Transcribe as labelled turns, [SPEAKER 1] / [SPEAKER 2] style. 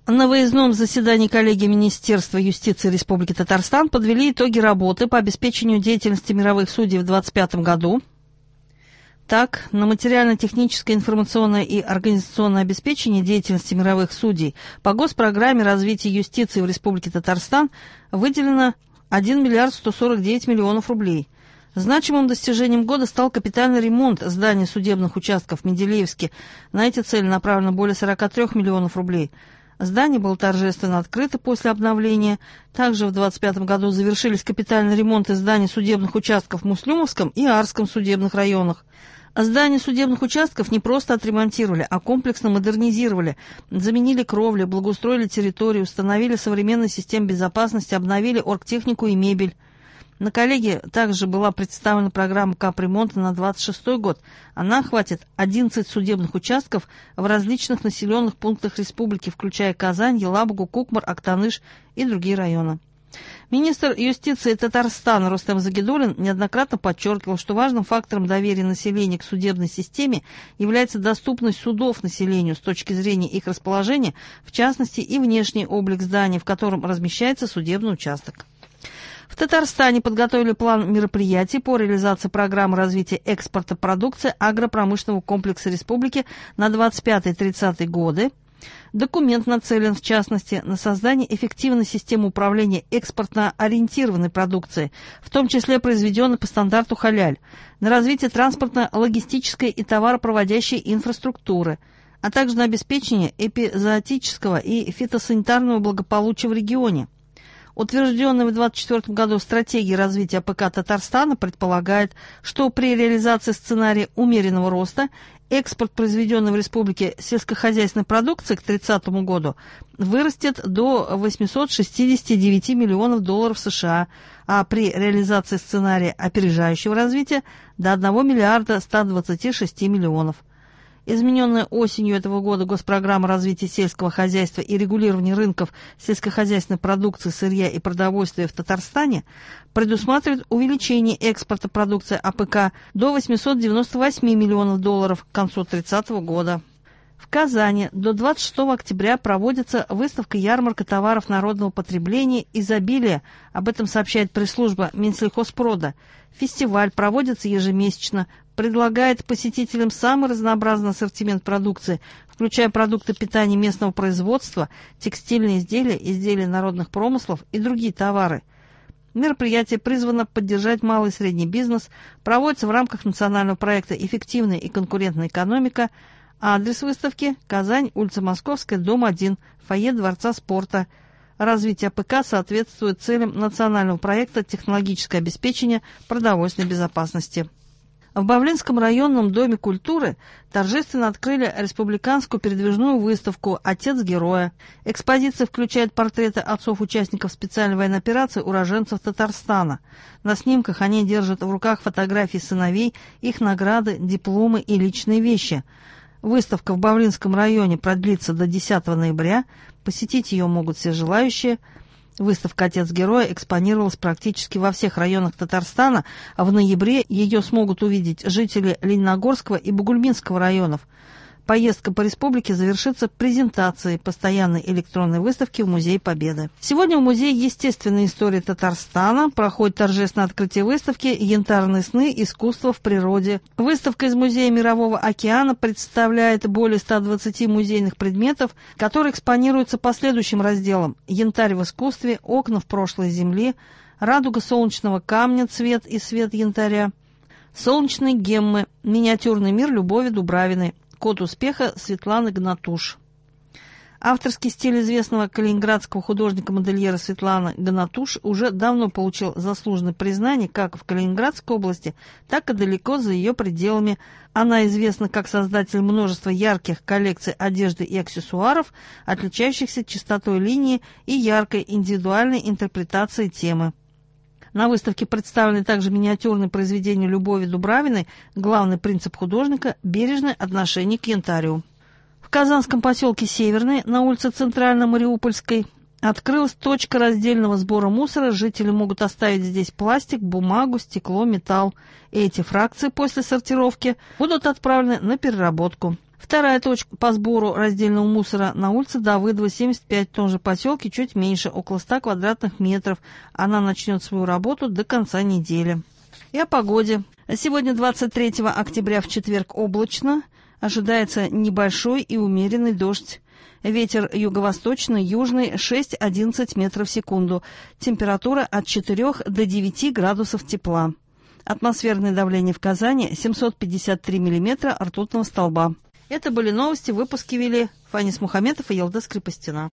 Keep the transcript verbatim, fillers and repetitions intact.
[SPEAKER 1] На выездном заседании коллегии Министерства юстиции Республики Татарстан подвели итоги работы по обеспечению деятельности мировых судей в две тысячи двадцать пятом году. Так, на материально-техническое, информационное и организационное обеспечение деятельности мировых судей по госпрограмме развития юстиции в Республике Татарстан выделено один миллиард сто сорок девять миллионов рублей. Значимым достижением года стал капитальный ремонт зданий судебных участков в Менделеевске. На эти цели направлено более сорок три миллионов рублей. Здание было торжественно открыто после обновления. Также в две тысячи двадцать пятом году завершились капитальные ремонты зданий судебных участков в Муслюмовском и Арском судебных районах. Здания судебных участков не просто отремонтировали, а комплексно модернизировали, заменили кровли, благоустроили территорию, установили современные системы безопасности, обновили оргтехнику и мебель. На коллегии также была представлена программа капремонта на двадцать шестой год. Она охватит одиннадцать судебных участков в различных населенных пунктах республики, включая Казань, Елабугу, Кукмар, Актаныш и другие районы. Министр юстиции Татарстана Рустем Загидуллин неоднократно подчеркивал, что важным фактором доверия населения к судебной системе является доступность судов населению с точки зрения их расположения, в частности и внешний облик здания, в котором размещается судебный участок. В Татарстане подготовили план мероприятий по реализации программы развития экспорта продукции агропромышленного комплекса республики на двадцать пятый — тридцатый годы. Документ нацелен, в частности, на создание эффективной системы управления экспортно-ориентированной продукцией, в том числе произведенной по стандарту халяль, на развитие транспортно-логистической и товаропроводящей инфраструктуры, а также на обеспечение эпизоотического и фитосанитарного благополучия в регионе. Утвержденная в две тысячи двадцать четвёртом году стратегия развития АПК Татарстана предполагает, что при реализации сценария умеренного роста экспорт, произведенный в республике сельскохозяйственной продукции к тридцатому году, вырастет до восьмисот шестидесяти девяти миллионов долларов США, а при реализации сценария опережающего развития до одного миллиарда ста двадцати шести миллионов. Измененная осенью этого года госпрограмма развития сельского хозяйства и регулирования рынков сельскохозяйственной продукции, сырья и продовольствия в Татарстане предусматривает увеличение экспорта продукции АПК до восьмисот девяноста восьми миллионов долларов к концу тридцатого года. В Казани до двадцать шестого октября проводится выставка-ярмарка товаров народного потребления «Изобилие». Об этом сообщает пресс-служба Минсельхозпрода. Фестиваль проводится ежемесячно, предлагает посетителям самый разнообразный ассортимент продукции, включая продукты питания местного производства, текстильные изделия, изделия народных промыслов и другие товары. Мероприятие призвано поддержать малый и средний бизнес, проводится в рамках национального проекта «Эффективная и конкурентная экономика». Адрес выставки – Казань, улица Московская, дом один, фойе Дворца спорта. Развитие АПК соответствует целям национального проекта «Технологическое обеспечение продовольственной безопасности». В Бавлинском районном доме культуры торжественно открыли республиканскую передвижную выставку «Отец героя». Экспозиция включает портреты отцов-участников специальной военной операции, уроженцев Татарстана. На снимках они держат в руках фотографии сыновей, их награды, дипломы и личные вещи. Выставка в Бавлинском районе продлится до десятого ноября. Посетить ее могут все желающие. Выставка «Отец героя» экспонировалась практически во всех районах Татарстана, а в ноябре ее смогут увидеть жители Лениногорского и Бугульминского районов. Поездка по республике завершится презентацией постоянной электронной выставки в Музее Победы. Сегодня в Музее естественной истории Татарстана проходит торжественное открытие выставки «Янтарные сны. Искусство в природе». Выставка из Музея Мирового океана представляет более ста двадцати музейных предметов, которые экспонируются по следующим разделам: «Янтарь в искусстве», «Окна в прошлой земли», «Радуга солнечного камня. Цвет и свет янтаря», «Солнечные геммы», «Миниатюрный мир Любови Дубравиной», «Код успеха» Светланы Гнатуш. Авторский стиль известного калининградского художника-модельера Светланы Гнатуш уже давно получил заслуженное признание как в Калининградской области, так и далеко за ее пределами. Она известна как создатель множества ярких коллекций одежды и аксессуаров, отличающихся чистотой линии и яркой индивидуальной интерпретацией темы. На выставке представлены также миниатюрные произведения Любови Дубравиной, главный принцип художника – бережное отношение к янтарю. В казанском поселке Северный на улице Центрально-Мариупольской открылась точка раздельного сбора мусора. Жители могут оставить здесь пластик, бумагу, стекло, металл. Эти фракции после сортировки будут отправлены на переработку. Вторая точка по сбору раздельного мусора на улице Давыдова, семьдесят пять, в том же поселке, чуть меньше, около ста квадратных метров. Она начнет свою работу до конца недели. И о погоде. Сегодня, двадцать третьего октября, в четверг, облачно. Ожидается небольшой и умеренный дождь. Ветер юго-восточный, южный, шесть-одиннадцать метров в секунду. Температура от четырёх до девяти градусов тепла. Атмосферное давление в Казани семьсот пятьдесят три миллиметра ртутного столба. Это были новости, выпуски вели Фанис Мухаметов и Елда Скрипостина.